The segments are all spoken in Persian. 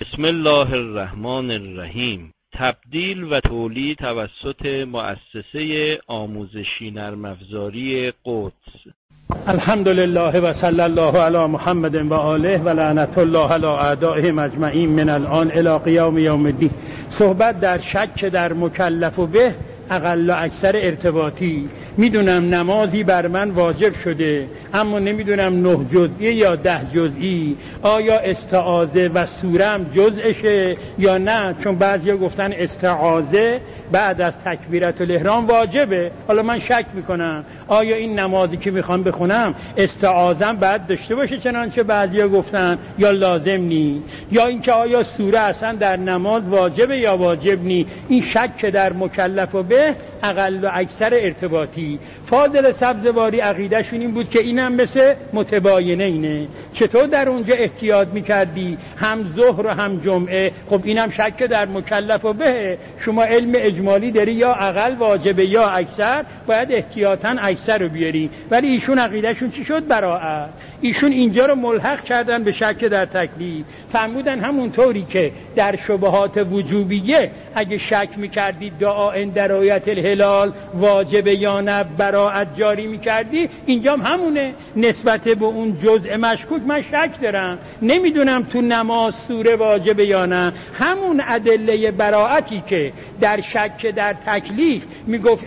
بسم الله الرحمن الرحیم. تبدیل و تولید توسط مؤسسه آموزشی نرم افزاری قدس. الحمدلله و صلی الله علی محمد و آله و لعنت الله علی اعدائهم اجمعین من الان الی قیام یوم الدین. صحبت در شک در مکلف و به اقل و اکثر ارتباطی. میدونم نمازی بر من واجب شده، اما نمیدونم 9 جزئی یا 10 جزئی، آیا استعاذه و سوره هم جزءشه یا نه، چون بعضیا گفتن استعاذه بعد از تکبیرت الاحرام واجبه. حالا من شک میکنم آیا این نمازی که میخوام بخونم استعاذه بعد داشته باشه چنانچه بعضیا گفتن یا لازم نی، یا اینکه آیا سوره اصلا در نماز واجبه یا واجب نی. این شک در مکلف و به اقل و اکثر ارتباطی. فاضل سبزواری عقیدهشون این بود که اینم مثل متباینه اینه. چطور در اونجا احتیاط میکردی هم ظهر و هم جمعه؟ خب اینم شک در مکلف و به. شما علم اجمالی داری یا اقل واجبه یا اکثر، باید احتیاطاً اکثر رو بیاری. ولی ایشون عقیدهشون چی شد؟ براءت. ایشون اینجا رو ملحق کردن به شک در تکلیف. فرمودن همونطوری که در شبهات وجوبیه اگه شک میکردی دعا در رؤیت الهلال واجبه یا نه براءت جاری میکردی، اینجا همونه. نسبت به اون جزء مشکوک من شک دارم، نمیدونم تو نماز سوره واجبه یا نه. همون ادله براءتی که در شک در تکلیف میگفت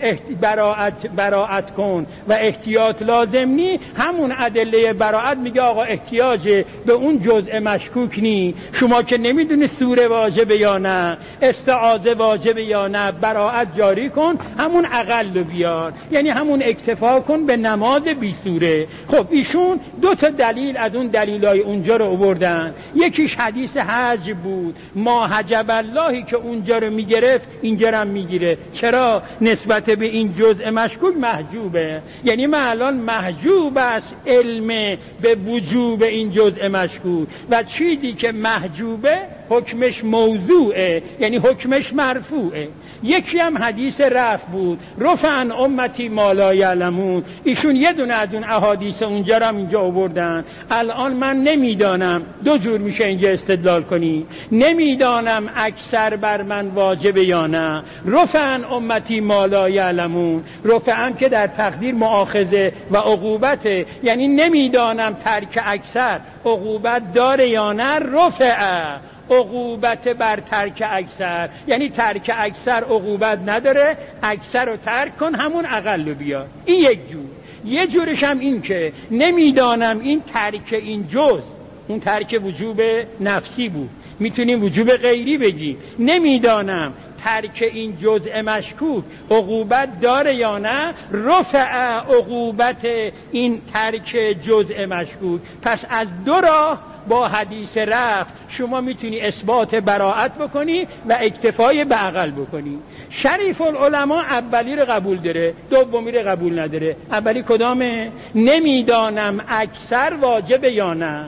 براءت کن و احتیاط لازم نی، همون ادله براءت میگه آقا احتیاج به اون جزء مشکوک نی. شما که نمیدونی سوره واجبه یا نه، استعاذه واجبه یا نه، براءت جاری کن، همون اقل رو بیار، یعنی همون اکتفا کن به نماز بی سوره. خب ایشون 2 تا دلیل از اون دلیلای اونجا رو آوردن. یکیش حدیث حج بود، ما حجب اللهی که اونجا رو میگرفت اینجا رو هم میگیره. چرا؟ نسبت به این جزء مشکوک محجوبه، یعنی من الان محجوب است علم به وجوب این جزء مشکوک، و چیزی که محجوبه حکمش موضوعه، یعنی حکمش مرفوعه. یکی هم حدیث رفع بود، رفع عن امتی ما لا یعلمون. ایشون یه دونه از اون احادیث اونجا رو هم اینجا آوردن. الان من نمیدانم، 2 جور میشه اینجا استدلال کنی، نمیدانم اکثر بر من واجبه یا نه. رفع عن امتی ما لا یعلمون، رفع هم که در تقدیر مؤاخذه و عقوبته، یعنی نمیدانم ترک اکثر عقوبت داره یا نه. رفع عقوبت بر ترک اکثر، یعنی ترک اکثر عقوبت نداره، اکثر رو ترک کن، همون اقل رو بیار. این یک جور. یه جورش هم این که نمیدانم این ترک این جز، اون ترک وجوب نفسی بود، میتونیم وجوب غیری بگی. نمیدانم ترک این جزء مشکوک عقوبت داره یا نه. رفع عقوبت این ترک جزء مشکوک. پس از 2 راه با حدیث رفع شما میتونی اثبات براءت بکنی و اکتفای به اقل بکنی. شریف العلماء اولی رو قبول داره، دومی رو قبول نداره. اولی کدامه؟ نمیدانم اکثر واجبه یا نه،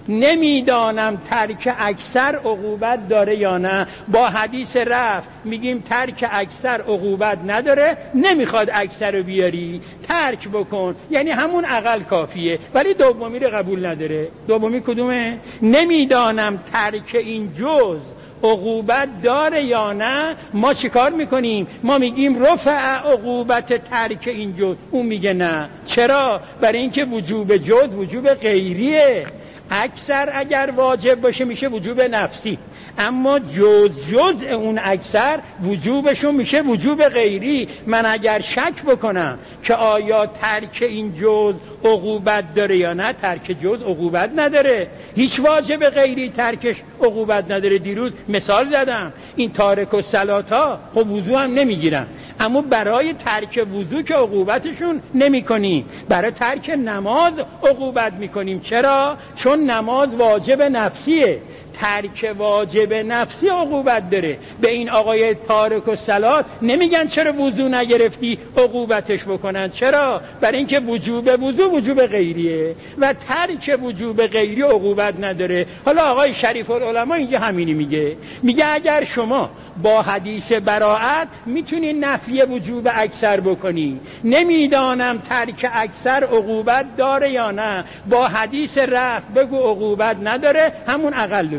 نمیدانم ترک اکثر عقوبت داره یا نه. با حدیث رفع میگیم ترک اکثر عقوبت نداره، نمیخواد اکثر رو بیاری، ترک بکن، یعنی همون اقل کافیه. ولی دومی رو قبول نداره. دومی کدومه؟ نمیدانم ترک این جز عقوبت داره یا نه. ما چیکار میکنیم؟ ما میگیم رفع عقوبت ترک این جز، اون میگه نه. چرا؟ برای اینکه وجوب جز وجوب غیریه. اکثر اگر واجب باشه میشه وجوب نفسی، اما جز اون اکثر وجوبشون میشه وجوب غیری. من اگر شک بکنم که آیا ترک این جز عقوبت داره یا نه، ترک جز عقوبت نداره، هیچ واجب غیری ترکش عقوبت نداره. دیروز مثال زدم، این تارک الصلات ها خب وضو هم نمیگیرن، اما برای ترک وضو که عقوبتشون نمی کنیم، برای ترک نماز عقوبت میکنیم. چرا؟ چون نماز واجب نفسیه، ترک واجب نفسی عقوبت داره. به این آقای تارک الصلات نمیگن چرا وضو نگرفتی عقوبتش بکنن. چرا؟ برای اینکه وجوب وضو وجوب غیریه و ترک وجوب غیری عقوبت نداره. حالا آقای شریف العلماء اینجا همینی میگه اگر شما با حدیث براءت میتونی نفی وجوب اکثر بکنی، نمیدانم ترک اکثر عقوبت داره یا نه، با حدیث رفع بگو عقوبت نداره، همون اقل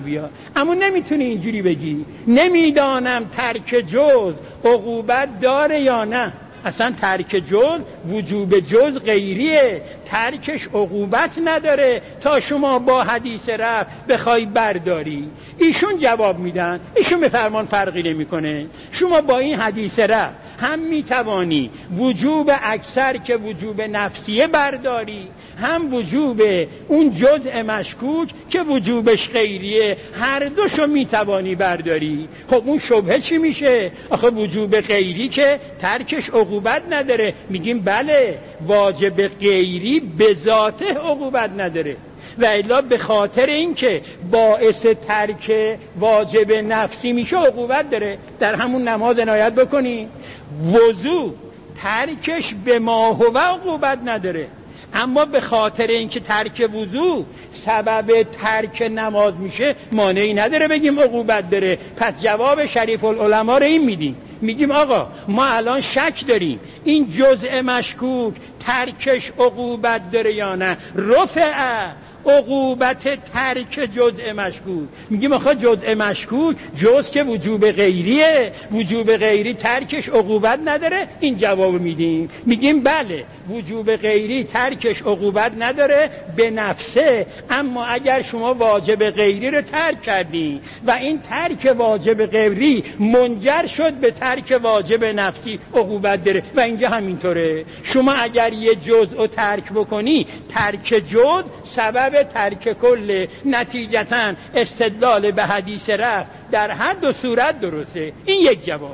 بیاد. اما نمیتونی اینجوری بگی نمیدانم ترک جز عقوبت داره یا نه. اصلا ترک جز وجوب جز غیریه، ترکش عقوبت نداره تا شما با حدیث رفع بخوای برداری. ایشون جواب میدن، ایشون به فرمان فرقی نمیکنه. شما با این حدیث رفع هم میتوانی وجوب اکثر که وجوب نفسیه برداری، هم وجوب اون جزء مشکوک که وجوبش غیریه، هر دوشو میتوانی برداری. خب اون شبهه چی میشه؟ آخه وجوب غیری که ترکش عقوبت نداره. میگیم بله، واجب غیری به ذاته عقوبت نداره، و الا به خاطر اینکه باعث ترک واجب نفسی میشه عقوبت داره. در همون نماز عنایت بکنی، وضو ترکش به ما هو عقوبت نداره، اما به خاطر اینکه ترک وضو سبب ترک نماز میشه مانعی نداره بگیم عقوبت داره. پس جواب شریف العلماء رو این میدیم، میگیم آقا ما الان شک داریم این جزء مشکوک ترکش عقوبت داره یا نه. رفع عقوبت ترک جزء مشکوک، میگیم آخه جزء مشکوک جز که وجوب غیریه، وجوب غیری ترکش عقوبت نداره. این جواب میدیم، میگیم بله وجوب غیری ترکش عقوبت نداره به نفسه، اما اگر شما واجب غیری رو ترک کردی و این ترک واجب غیری منجر شد به ترک واجب نفسی عقوبت داره. و اینجا همینطوره، شما اگر یه جزء رو ترک بکنی ترک جزء سبب ترک کل، نتیجتاً استدلال به حدیث رفع در هر دو صورت درسته. این یک جواب.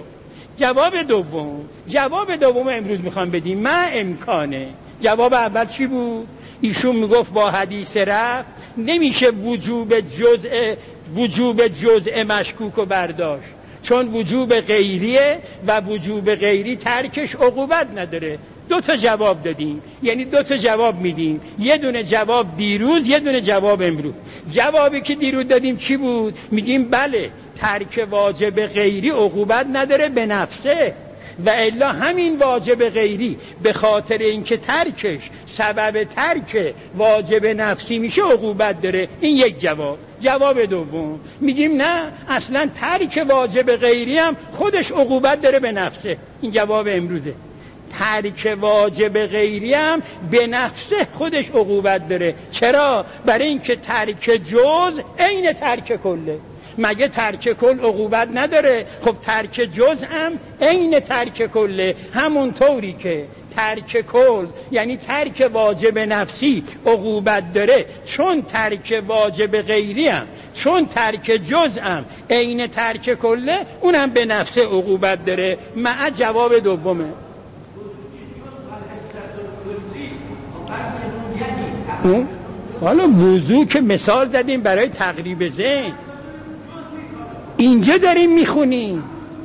جواب دوم امروز میخوام بدیم ما امکانه. جواب اول چی بود؟ ایشون میگفت با حدیث رفع نمیشه وجوب جزء مشکوک رو برداشت، چون وجوب غیریه و وجوب غیری ترکش عقوبت نداره. دو تا جواب دادیم، یعنی دو تا جواب میدیم، یه دونه جواب دیروز، یه دونه جواب امروز. جوابی که دیروز دادیم چی بود؟ میگیم بله ترک واجب غیری عقوبت نداره به نفسه، و الا همین واجب غیری به خاطر اینکه ترکش سبب ترک واجب نفسی میشه عقوبت داره. این یک جواب. جواب دوم میگیم نه، اصلا ترک واجب غیری هم خودش عقوبت داره به نفسه. این جواب امروزه. ترک واجب غیری هم به نفسه خودش عقوبت داره. چرا؟ برای اینکه ترک جز عین ترک کله. مگه ترک کل عقوبت نداره؟ خب ترک جز هم عین ترک کله. همون طوری که ترک کل یعنی ترک واجب نفسی عقوبت داره، چون ترک واجب غیری هم چون ترک جز هم عین ترک کله، اونم به نفسه عقوبت داره. مع جواب دومه. حالا وضو که مثال زدیم برای تقریب ذهن، اینجا داریم میخونیم.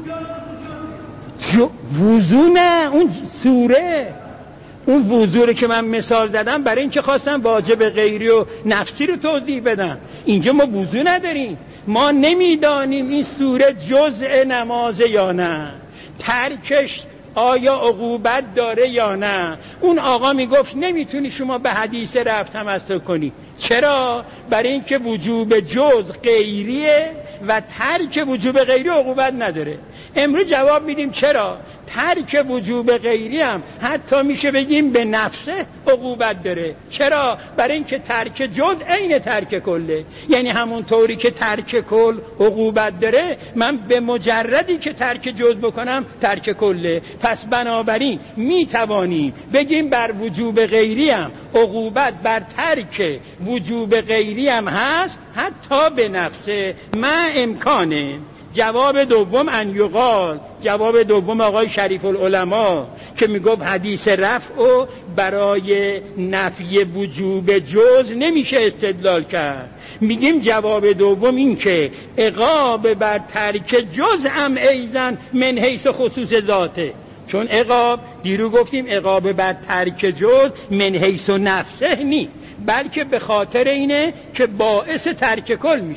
وضو نه، اون سوره، اون وضو که من مثال زدم برای اینکه خواستم واجب غیری و نفسی رو توضیح بدم. اینجا ما وضو نداریم، ما نمیدانیم این سوره جزء نماز یا نه، ترکش آیا عقوبت داره یا نه. اون آقا میگفت نمیتونی شما به حدیث رفع تمسک کنی. چرا؟ برای اینکه وجوب جز غیریه و ترک وجوب غیری عقوبت نداره. امروز جواب میدیم چرا ترک وجوب غیری هم حتی میشه بگیم به نفسه عقوبت داره. چرا؟ برای اینکه ترک جز عین ترک کله، یعنی همون طوری که ترک کل عقوبت داره، من به مجردی که ترک جز بکنم ترک کله. پس بنابراین میتوانیم بگیم بر وجوب غیری هم عقوبت بر ترک وجوب غیری هم هست، حتی به نفسه. ما امکانه. جواب دوم ان یقال، جواب دوم آقای شریف العلماء که میگفت حدیث رفع و برای نفی وجوب جز نمیشه استدلال کرد. میگیم جواب دوم این که عقاب بر ترک جز هم ایزن من حیث خصوص ذاته، چون عقاب دیرو گفتیم عقاب بر ترک جز من حیث نفسه نی، بلکه به خاطر اینه که باعث ترک کل میشه.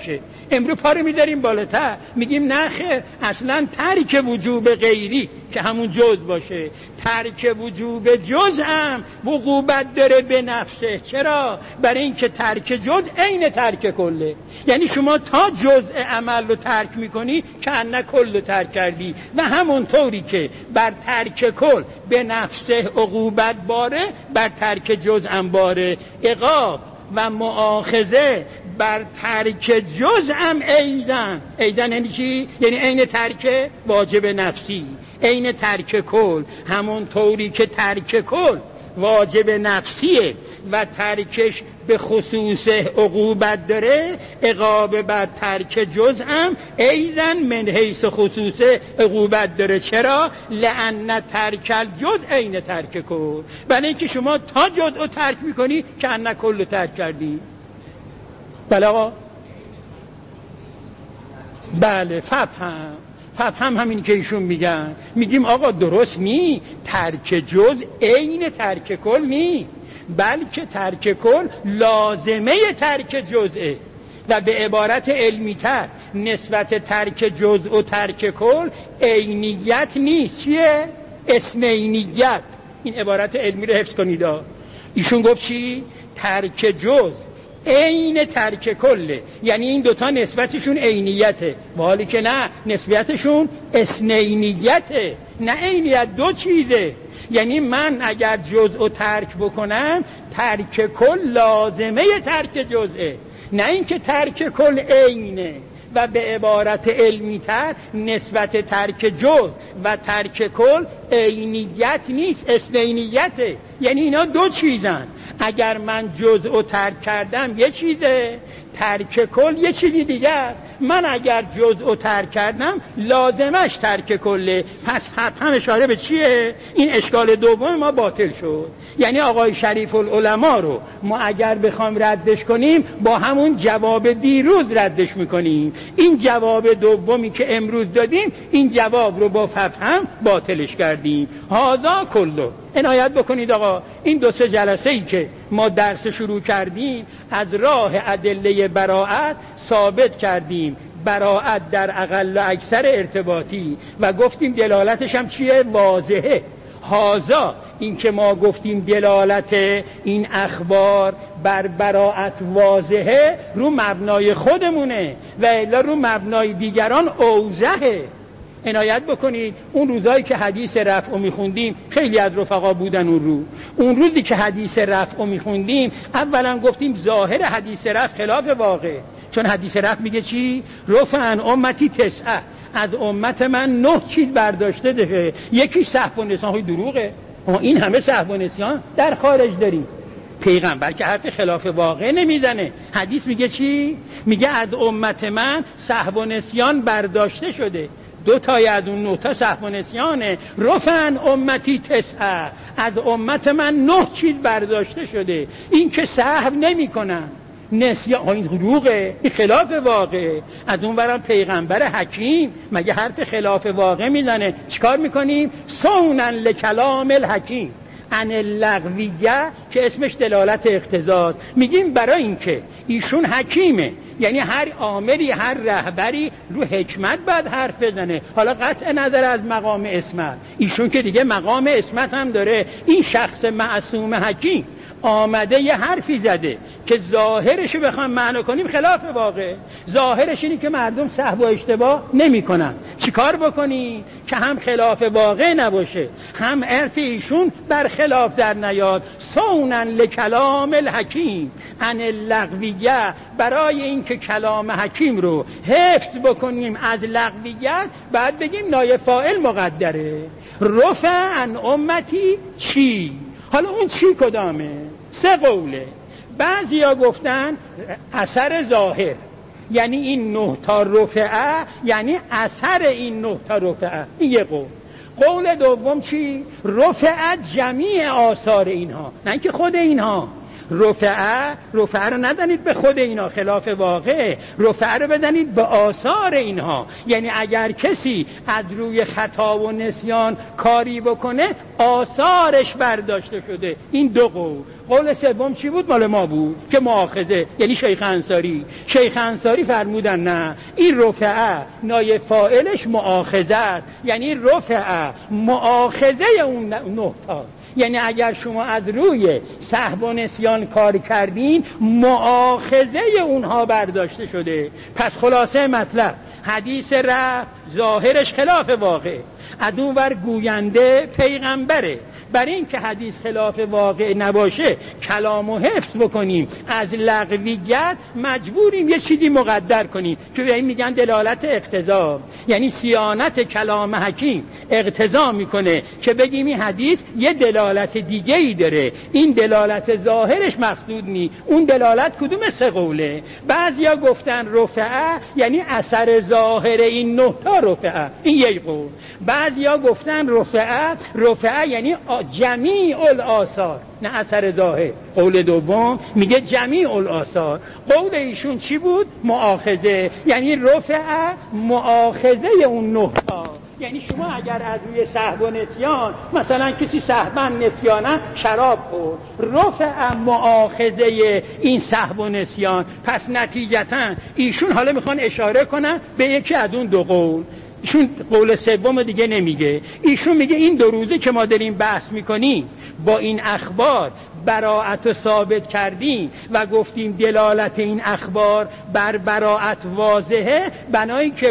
امروز پا رو می‌داریم بالاتر، میگیم نه خیر، اصلا ترک وجوب غیری که همون جز باشه، ترک وجوب جز هم عقوبت داره به نفسه. چرا؟ برای اینکه ترک جز عین ترک کله. یعنی شما تا جزء عمل رو ترک میکنی که انه کل رو ترک کردی، و همونطوری که بر ترک کل به نفسه عقوبت باره، بر ترک جز هم باره. عقاب و مؤاخذه بر ترک جز هم ایزن یعنی چی؟ یعنی عین ترک واجب نفسی، عین ترک کل. همون طوری که ترک کل واجب نفسیه و ترکش به خصوص عقوبت داره، عقاب بر ترک جز هم ایزن من حیث خصوص عقوبت داره. چرا؟ لأن ترک الجز عین ترک کل. برای اینکه شما تا جز رو ترک میکنی که ان کل رو ترک کردی. بله آقا؟ بله. فهم همین که ایشون میگن. میگیم آقا درست نی، ترک جز عین ترک کل نی، بلکه ترک کل لازمه ترک جزئه. و به عبارت علمی تر نسبت ترک جزء و ترک کل عینیت نیست، چیه؟ اثنینیت. این عبارت علمی رو حفظ کنید. ایشون گفت چی؟ ترک جزء عین ترک کله، یعنی این دوتا نسبتشون عینیته، حالی که نه، نسبتشون اثنینیته، نه عینیت، دو چیزه. یعنی من اگر جزء ترک بکنم، ترک کل لازمه ترک جزئه، نه اینکه ترک کل عینه. و به عبارت علمی تر نسبت ترک جزء و ترک کل عینیت نیست، اثنینیته. یعنی اینا دو چیزن. اگر من جزء ترک کردم یه چیزه، ترک کل یه چیزی دیگر. من اگر جزء ترک کردم لازمش ترک کله. پس هم اشاره به چیه؟ این اشکال دوم ما باطل شد. یعنی آقای شریف العلماء رو ما اگر بخوایم ردش کنیم با همون جواب دیروز ردش میکنیم. این جواب دومی که امروز دادیم، این جواب رو با فهم باطلش کردیم. هذا کله. عنایت بکنید آقا، این 2-3 جلسه ای که ما درس شروع کردیم از راه ادله براءت ثابت کردیم براءت در اقل و اکثر ارتباطی، و گفتیم دلالتش هم چیه؟ واضحه. هازا این که ما گفتیم دلالت این اخبار بر براءت واضحه، رو مبنای خودمونه و الا رو مبنای دیگران اوضحه. عنایت بکنید اون روزایی که حدیث رفع میخوندیم، خیلی از رفقا بودن اون روزی که حدیث رفع میخوندیم، اولا گفتیم ظاهر حدیث رفع خلاف واقع. چون حدیث رفع میگه چی؟ رفع عن امتی 9، از امت من 9 چیز برداشته ده. یکی سهو و نسیان. دروغه. این همه سهو و نسیان در خارج داریم. پیغمبر که حرف خلاف واقع نمیزنه. حدیث میگه چی؟ میگه از امت من سهو و نسیان برداشته شده. 2 تای از اون 9 تا سهو و نسیانه. رفعن امتی 9، از امت من 9 چیز برداشته شده. این که سهو نمی کنن، نسیان، این دروغه، این خلاف واقع. از اون برم پیغمبر حکیم مگه حرف خلاف واقع میزنه؟ چیکار میکنیم؟ سونن لکلام الحکیم عن اللغویه، که اسمش دلالت اقتضاست. میگیم برای اینکه ایشون حکیمه، یعنی هر آمری، هر رهبری رو حکمت باید حرف بزنه. حالا قطع نظر از مقام اسمت، ایشون که دیگه مقام اسمت هم داره. این شخص معصوم حکیم آمده یه حرفی زده که ظاهرشو بخوام معنی کنیم خلاف واقع. ظاهرش اینه که مردم سهو و اشتباه نمی کنن. چیکار بکنی که هم خلاف واقع نباشه، هم عرف ایشون بر خلاف در نیاد؟ سونن لکلام الحکیم عن اللغویه، برای اینکه کلام حکیم رو حفظ بکنیم از لغویت، بعد بگیم نایب فاعل مقدره. رفع عن امتی چی؟ حالا اون چی کدامه؟ 3 قوله. بعضیا گفتن اثر ظاهر، یعنی این 9 تا رفعه، یعنی اثر این 9 تا رفعه. این یه قول. قول دوم چی؟ رفعت جمیع آثار اینها، نه اینکه خود اینها. رفعه رو ندانید به خود اینا، خلاف واقع. رفعه رو بدانید به آثار اینها، یعنی اگر کسی از روی خطا و نسیان کاری بکنه آثارش برداشته شده. این دو قول. قول سوم چی بود؟ مال ما بود که مؤاخذه، یعنی شیخ انصاری فرمودن نه، این رفعه نایب فاعلش مؤاخذه است، یعنی رفعه مؤاخذه اون نه تا. یعنی اگر شما از روی سهو و نسیان کار کردین مؤاخذه اونها برداشته شده. پس خلاصه مطلب حدیث رفع ظاهرش خلاف واقع، از اون ور گوینده پیغمبره. برای این که حدیث خلاف واقع نباشه کلامو حفظ بکنیم، از لغویت مجبوریم یه چیزی مقدر کنیم که به این میگن دلالت اقتضا، یعنی صیانت کلام حکیم اقتضا میکنه که بگیم این حدیث یه دلالت دیگه ای داره، این دلالت ظاهرش مقصود نی. اون دلالت کدوم؟ سه قوله. بعضیا گفتن رفعه یعنی اثر ظاهر این نه تا رفعه، این یک قول. بعضیا گفتن رفعه یعنی جمیع الآثار، نه اثر ظاهر. قول دوم میگه جمیع الآثار. قول ایشون چی بود؟ مؤاخذه، یعنی رفعه مؤاخذه اون نه تا. یعنی شما اگر از روی سهو و نسیان، مثلا کسی سهوا نسیانا شراب خورد، رفع مؤاخذه این سهو و نسیان، پس نتیجتا ایشون حالا میخوان اشاره کنن به یکی از اون دو قول. ایشون قول سوم دیگه نمیگه، ایشون میگه این دو روزه که ما داریم بحث میکنیم با این اخبار براعت رو ثابت کردیم و گفتیم دلالت این اخبار بر براعت واضحه، بنایی که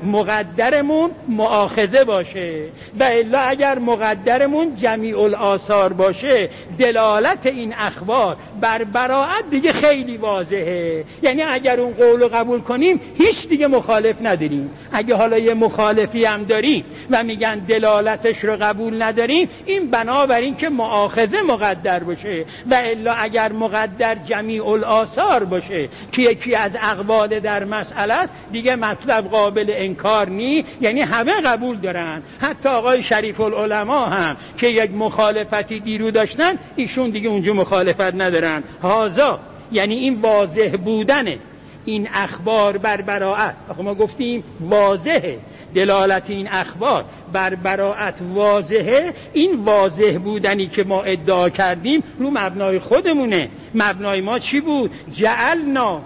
مقدرمون مؤاخذه باشه، و الا اگر مقدرمون جمیع الآثار باشه دلالت این اخبار بر براعت دیگه خیلی واضحه. یعنی اگر اون قول رو قبول کنیم هیچ دیگه مخالف نداریم. اگه حالا یه مخالفی هم داریم و میگن دلالتش رو قبول نداریم، این بنابراین که مؤاخذه مقدر باشه، و الا اگر مقدر جمیع الآثار باشه که یکی از اقوال در مسئله است، دیگه مطلب قابل انکار نی، یعنی همه قبول دارن. حتی آقای شریف العلماء هم که یک مخالفتی دیرو داشتن، ایشون دیگه اونجا مخالفت ندارن. هازا یعنی این واضح بودنه این اخبار بر براعت. ما گفتیم واضحه، دلالت این اخبار بر براعت واضحه. این واضح بودنی که ما ادعا کردیم رو مبنای خودمونه. مبنای ما چی بود؟ جعلنا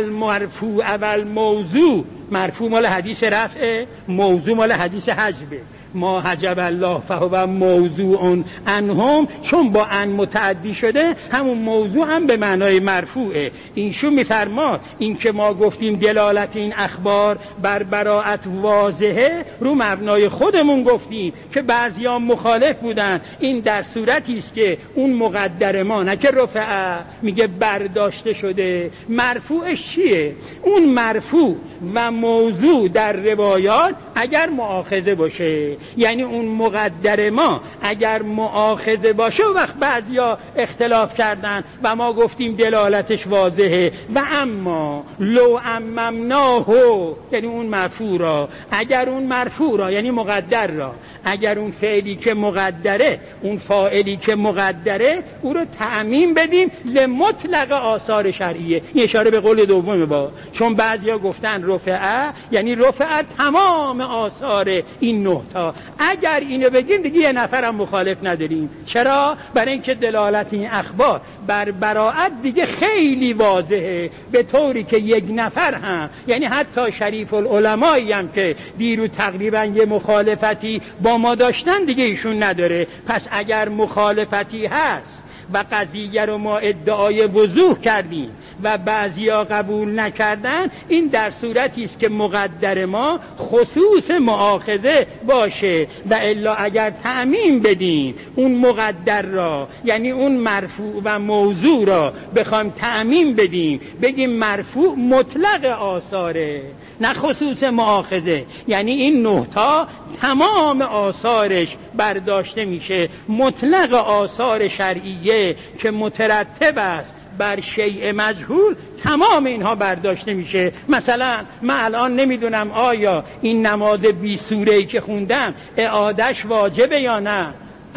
المرفوع و الموضوع. مرفوع مال حدیث رفعه، موضوع مال حدیث حجبه. ما حجب الله فهو موضوع عنهم، چون با ان متعدی شده همون موضوع هم به معنای مرفوعه. اینشون میفرماد این که ما گفتیم دلالت این اخبار بر براعت واضحه، رو مبنای خودمون گفتیم که بعضیان مخالف بودن. این در صورتی است که اون مقدر ما، نه که رفعه، میگه برداشته شده. مرفوعش چیه؟ اون مرفوع و موضوع در روایات اگر مؤاخذه باشه، یعنی اون مقدر ما اگر مؤاخذه باشه، وقت بعضیا اختلاف کردن و ما گفتیم دلالتش واضحه. و اما لو اممناه، یعنی اون مرفوع را، اگر اون مرفوع را یعنی مقدر را، اگر اون فعلی که مقدره، اون فاعلی که مقدره، او رو تعمیم بدیم لمطلق آثار شرعیه. این اشاره به قول دومه با، چون بعضیا گفتن رفعه یعنی رفعه تمام آثار این نه تا. اگر اینو بگیم دیگه یه نفرم مخالف نداریم. چرا؟ برای اینکه دلالت این اخبار بر براعت دیگه خیلی واضحه، به طوری که یک نفر هم، یعنی حتی شریف العلمایی هم که دیرو تقریبا یه مخالفتی با ما داشتن، دیگه ایشون نداره. پس اگر مخالفتی هست و قضیه رو ما ادعای وضوح کردیم و بعضیا قبول نکردن، این در صورتی است که مقدر ما خصوص مؤاخذه باشه. و الا اگر تعمیم بدیم اون مقدر را، یعنی اون مرفوع و موضوع را بخوایم تعمیم بدیم، بگیم مرفوع مطلق آثاره نه خصوص مؤاخذه، یعنی این نه تا تمام آثارش برداشته میشه. مطلق آثار شرعیه که مترتب است بر شیء مجهول، تمام اینها برداشته میشه. مثلا من الان نمیدونم آیا این نماز 20 سوره‌ای که خوندم اعادهش واجبه یا نه.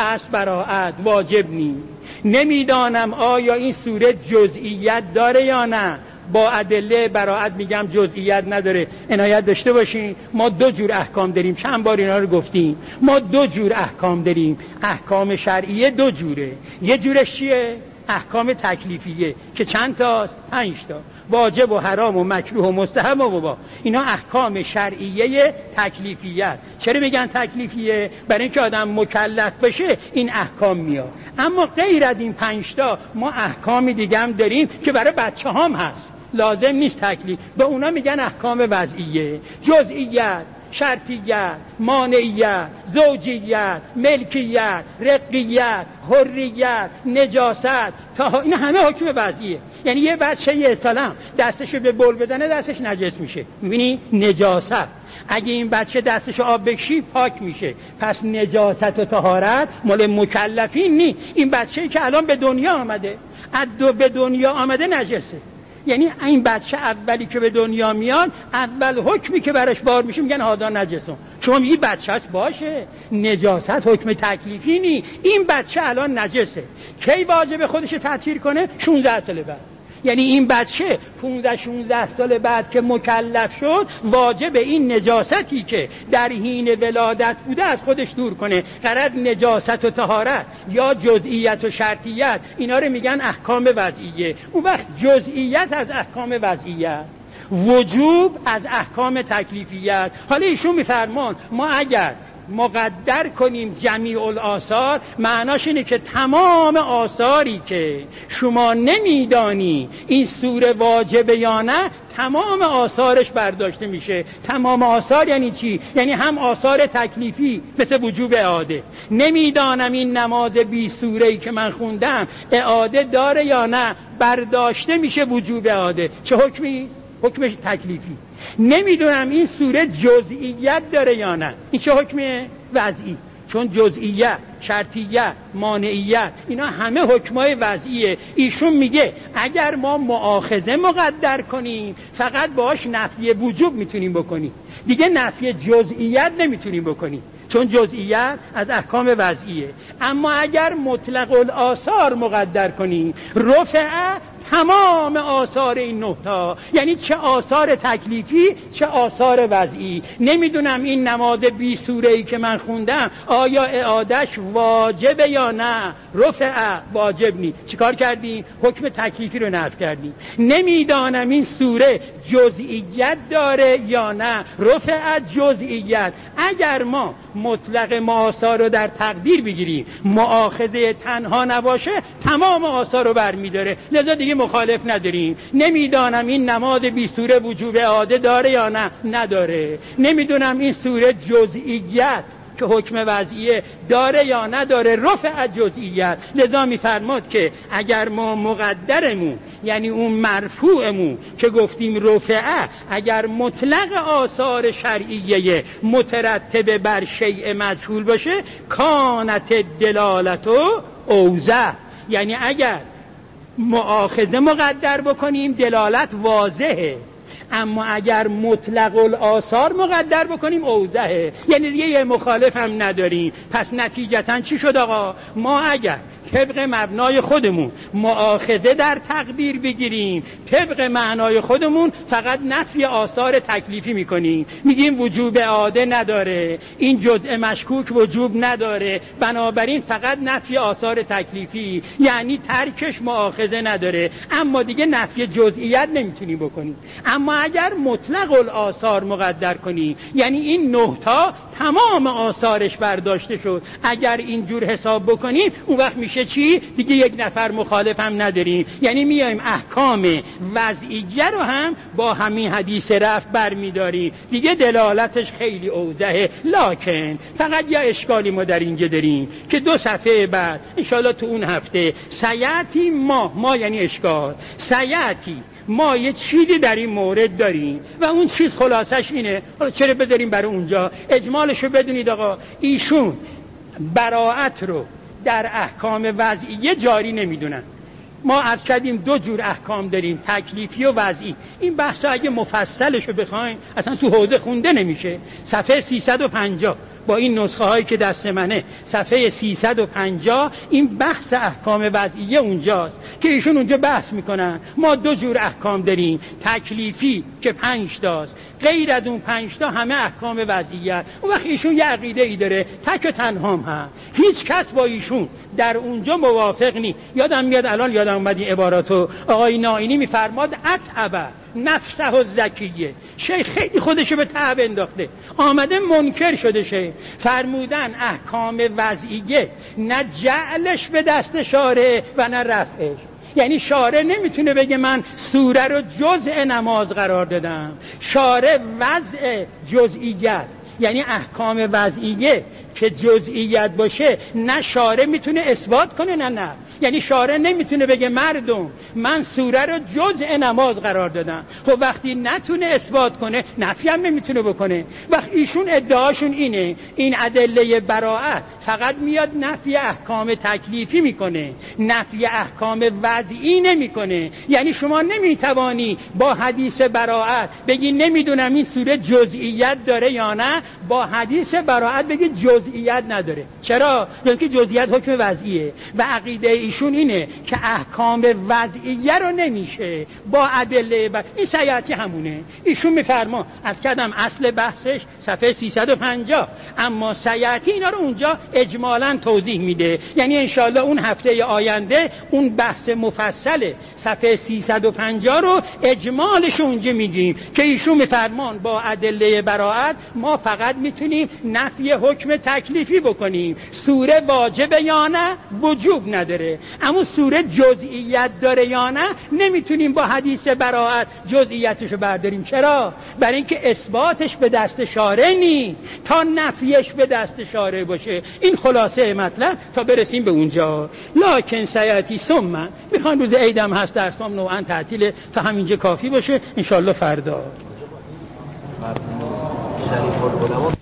پس براعت واجب نیست. نمیدانم آیا این سوره جزئیت داره یا نه. با ادله براعت میگم جزئیت نداره. عنایت داشته باشین ما دو جور احکام داریم، چند بار اینا رو گفتیم. ما دو جور احکام داریم. احکام شرعیه دو جوره. یه جورش چیه؟ احکام تکلیفیه که چند تاست؟ 5 تا. واجب و حرام و مکروه و مستحب و مباح. اینا احکام شرعیه تکلیفیه. چرا میگن تکلیفیه؟ برای اینکه آدم مکلف بشه این احکام میاد. اما غیر از این 5 تا ما احکام دیگه هم داریم که برای بچه هم هست، لازم نیست تکلیف. به اونا میگن احکام وضعیه. جزئیت، شرطیت، مانعیت، زوجیت، ملکیت، رقیت، حریت، نجاست، این همه حکم وضعیه. یعنی یه بچه 1 سالم دستشو به بول بزنه دستش نجس میشه، میبینی؟ نجاست. اگه این بچه دستشو آب بکشی پاک میشه. پس نجاست و طهارت مال مکلفین نی. این بچه‌ای که الان به دنیا آمده، به دنیا آمده نجسه. یعنی این بچه اولی که به دنیا میاد، اول حکمی که براش بار میشه میگن هادا نجسون. شما میگی بچه هست، باشه، نجاست حکم تکلیفی نی. این بچه الان نجسه. کی واجب خودش تطهیر کنه؟ 16 سال بعد. یعنی این بچه 15-16 سال بعد که مکلف شد واجب این نجاستی که در حین ولادت بوده از خودش دور کنه. غرض نجاست و طهارت یا جزئیت و شرطیت، اینا رو میگن احکام وضعیه. اون وقت جزئیت از احکام وضعیت، وجوب از احکام تکلیفیت. حالا ایشون میفرمان ما اگر مقدر کنیم جمیع الآثار، معناش اینه که تمام آثاری که شما نمیدانی این سوره واجبه یا نه، تمام آثارش برداشته میشه. تمام آثار یعنی چی؟ یعنی هم آثار تکلیفی مثل وجوب اعاده. نمیدانم این نماز 20 سوره‌ای که من خوندم اعاده داره یا نه، برداشته میشه وجوب اعاده. چه حکمی؟ حکمش تکلیفی. نمیدونم این سوره جزئیت داره یا نه، این چه حکمه؟ وضعی. چون جزئیت، شرطیت، مانعیت اینا همه حکمای وضعیه. ایشون میگه اگر ما مؤاخذه مقدر کنیم فقط باش نفی وجوب میتونیم بکنیم، دیگه نفی جزئیت نمیتونیم بکنیم، چون جزئیت از احکام وضعیه. اما اگر مطلق الآثار مقدر کنیم، رفع تمام آثار این 9 تا، یعنی چه آثار تکلیفی چه آثار وضعی. نمیدونم این نماز 20 سوره‌ای که من خوندم آیا اعادش واجبه یا نه. رفع واجب نی. چیکار کردیم؟ حکم تکلیفی رو نفی کردیم. نمیدانم این سوره جزئیت داره یا نه. رفع جزئیت. اگر ما مطلق آثار رو در تقدیر بگیریم، مؤاخذه تنها نباشه، تمام آثار رو برمی‌داره، لذا دیگه مخالف نداریم. نمیدانم این نماز 20 سوره وجوب اعاده داره یا نه، نداره. نمیدونم این سوره جزئیت که حکم وضعیه داره یا نداره، رفع جزئیت. لذا میفرماد که اگر ما مقدرمون، یعنی اون مرفوعمون که گفتیم رفعه، اگر مطلق آثار شرعیه مترتب بر شیء مجهول باشه، کانت دلالتو اوضح. یعنی اگر مؤاخذه مقدر بکنیم دلالت واضحه، اما اگر مطلق الآثار مقدر بکنیم اوضحه، یعنی دیگه یه مخالف هم نداریم. پس نتیجتاً چی شد آقا؟ ما اگر طبق مبنای خودمون مؤاخذه در تقدیر بگیریم، طبق معنای خودمون فقط نفی آثار تکلیفی میکنیم، میگیم وجوب اعاده نداره، این جزء مشکوک وجوب نداره، بنابراین فقط نفی آثار تکلیفی، یعنی ترکش مؤاخذه نداره، اما دیگه نفی جزئیت نمیتونیم بکنیم. اما اگر مطلق الآثار مقدر کنیم، یعنی این 9 تا تمام آثارش برداشته شد، اگر اینجور حساب بکنیم اون وقت میشه چی؟ دیگه یک نفر مخالف هم نداریم. یعنی میایم احکام وضعیه رو هم با همین حدیث رفع برمیداریم، دیگه دلالتش خیلی اوضحه. لکن فقط یه اشکالی ما در اینجا داریم که 2 صفحه بعد انشاءالله تو اون هفته سیاتی ما یعنی اشکال، سیاتی ما یه چیزی در این مورد داریم و اون چیز خلاصش اینه. حالا چرا بذاریم برای اونجا؟ اجمالشو بدونید آقا، ایشون براءت رو در احکام وضعیه جاری نمیدونن. ما عرض کردیم 2 جور احکام داریم، تکلیفی و وضعی. این بحث اگه مفصلشو بخوایم اصلا تو حوزه خونده نمیشه. صفحه 350 با این نسخه هایی که دست منه صفحه 350 این بحث احکام وضعیه اونجاست که ایشون اونجا بحث میکنن ما دو جور احکام داریم، تکلیفی که 5 تاست، غیر از اون 5 تا همه احکام وضعیه. اون وقت ایشون یه عقیده ای داره تک و تنها هم هیچ کس با ایشون در اونجا موافق نی. یادم میاد الان یادم اومد این عباراتو آقای نائینی میفرماد اتعبه نفسه الزکیه. شیخ خیلی خودشو به تعب انداخته، آمده منکر شده. شیخ فرمودن احکام وضعیه نه جعلش به دست شارع و نه رفعش. یعنی شارع نمیتونه بگه من سوره رو جزء نماز قرار دادم. شارع وضع جزئیت، یعنی احکام وضعیه که جزئیت باشه نه شارع میتونه اثبات کنه نه. یعنی شارع نمیتونه بگه مردم من سوره رو جزء نماز قرار دادم. خب وقتی نتونه اثبات کنه نفی هم نمیتونه بکنه. وقتی ایشون ادعاشون اینه این ادله براءت فقط میاد نفی احکام تکلیفی میکنه، نفی احکام وضعی نمیکنه. یعنی شما نمیتوانی با حدیث براءت بگی نمیدونم این سوره جزئیت داره یا نه، با حدیث براءت بگی جزئیت نداره. چرا؟ چون که جزئیت حکم وضعیه و عقیده ایشون اینه که احکام وضعیه رو نمیشه با ادله این سیاتی همونه. ایشون میفرما از کدم اصل بحثش صفحه 350، اما سیاتی اینا رو اونجا اجمالاً توضیح میده. یعنی انشالله اون هفته آینده اون بحث مفصل صفحه 350 رو اجمالش اونجا میگیم که ایشون میفرمان با ادله براءت ما فقط میتونیم نفی حکم تکلیفی بکنیم. سوره واجب یا نه وجوب نداره، اما سوره جزئیت داره یا نه نمیتونیم با حدیث براءت جزئیتشو برداریم. چرا؟ برای اینکه اثباتش به دست شارع نی تا نفیش به دست شارع باشه. این خلاصه مطلب تا برسیم به اونجا. لکن سیاتی ثم میخوان روز عیدم هست درسام نوعا تعطیله تا همینجا کافی باشه. انشالله فردا